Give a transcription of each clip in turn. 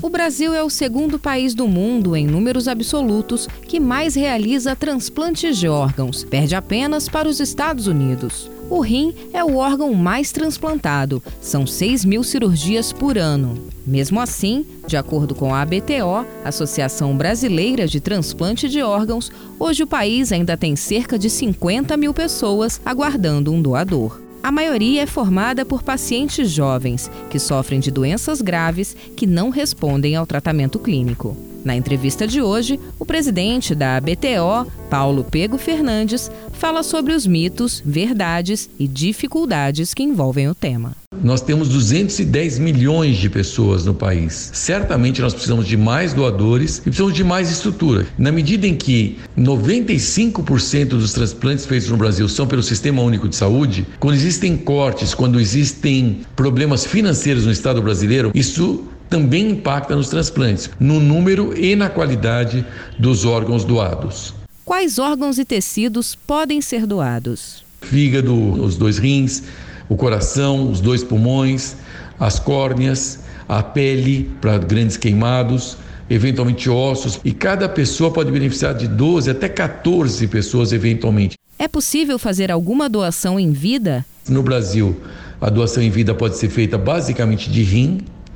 O Brasil é o segundo país do mundo, em números absolutos, que mais realiza transplantes de órgãos. Perde apenas para os Estados Unidos. O rim é o órgão mais transplantado. São 6.000 cirurgias por ano. Mesmo assim, de acordo com a ABTO, Associação Brasileira de Transplante de Órgãos, hoje o país ainda tem cerca de 50.000 pessoas aguardando um doador. A maioria é formada por pacientes jovens, que sofrem de doenças graves que não respondem ao tratamento clínico. Na entrevista de hoje, o presidente da ABTO, Paulo Pego Fernandes, fala sobre os mitos, verdades e dificuldades que envolvem o tema. Nós temos 210 milhões de pessoas no país. Certamente nós precisamos de mais doadores e precisamos de mais estrutura. Na medida em que 95% dos transplantes feitos no Brasil são pelo Sistema Único de Saúde, quando existem cortes, quando existem problemas financeiros no Estado brasileiro, isso também impacta nos transplantes, no número e na qualidade dos órgãos doados. Quais órgãos e tecidos podem ser doados? Fígado, os 2 rins, o coração, os 2 pulmões, as córneas, a pele para grandes queimados, eventualmente ossos. E cada pessoa pode beneficiar de 12 até 14 pessoas eventualmente. É possível fazer alguma doação em vida? No Brasil, a doação em vida pode ser feita basicamente de rim,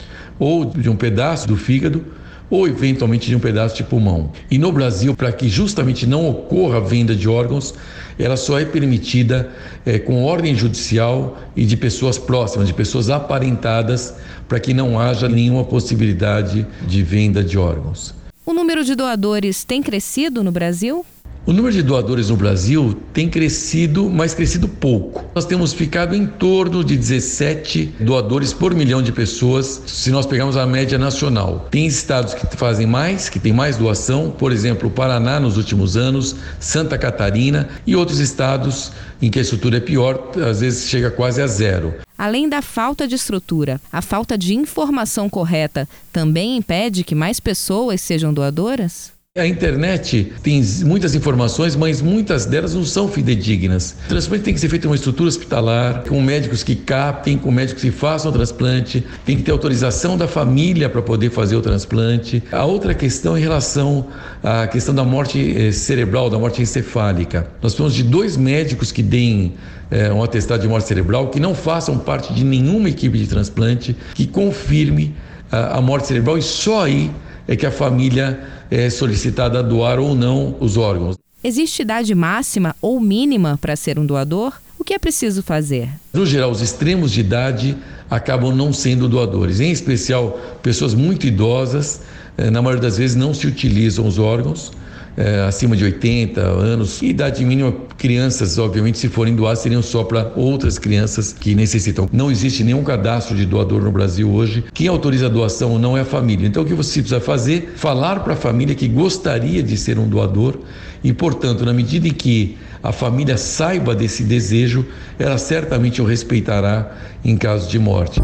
ou de um pedaço do fígado, ou eventualmente de um pedaço de pulmão. E no Brasil, para que justamente não ocorra a venda de órgãos, ela só é permitida com ordem judicial e de pessoas próximas, de pessoas aparentadas, para que não haja nenhuma possibilidade de venda de órgãos. O número de doadores tem crescido no Brasil? O número de doadores no Brasil tem crescido, mas crescido pouco. Nós temos ficado em torno de 17 doadores por milhão de pessoas, se nós pegarmos a média nacional. Tem estados que fazem mais, que tem mais doação, por exemplo, o Paraná nos últimos anos, Santa Catarina e outros estados em que a estrutura é pior, às vezes chega quase a 0. Além da falta de estrutura, a falta de informação correta também impede que mais pessoas sejam doadoras? A internet tem muitas informações, mas muitas delas não são fidedignas. O transplante tem que ser feito em uma estrutura hospitalar, com médicos que captem, com médicos que façam o transplante, tem que ter autorização da família para poder fazer o transplante. A outra questão é em relação à questão da morte cerebral, da morte encefálica. Nós precisamos de 2 médicos que deem um atestado de morte cerebral, que não façam parte de nenhuma equipe de transplante, que confirme a morte cerebral, e só aí é que a família é solicitada a doar ou não os órgãos. Existe idade máxima ou mínima para ser um doador? O que é preciso fazer? No geral, os extremos de idade acabam não sendo doadores. Em especial, pessoas muito idosas, na maioria das vezes não se utilizam os órgãos, acima de 80 anos. Idade mínima, crianças, obviamente, se forem doar, seriam só para outras crianças que necessitam. Não existe nenhum cadastro de doador no Brasil hoje. Quem autoriza a doação não é a família. Então, o que você precisa fazer? Falar para a família que gostaria de ser um doador e, portanto, na medida em que a família saiba desse desejo, ela certamente o respeitará em caso de morte.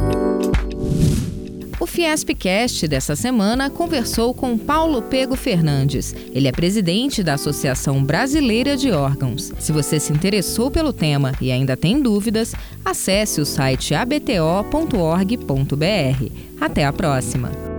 O Fiespcast dessa semana conversou com Paulo Pego Fernandes. Ele é presidente da Associação Brasileira de Órgãos. Se você se interessou pelo tema e ainda tem dúvidas, acesse o site abto.org.br. Até a próxima!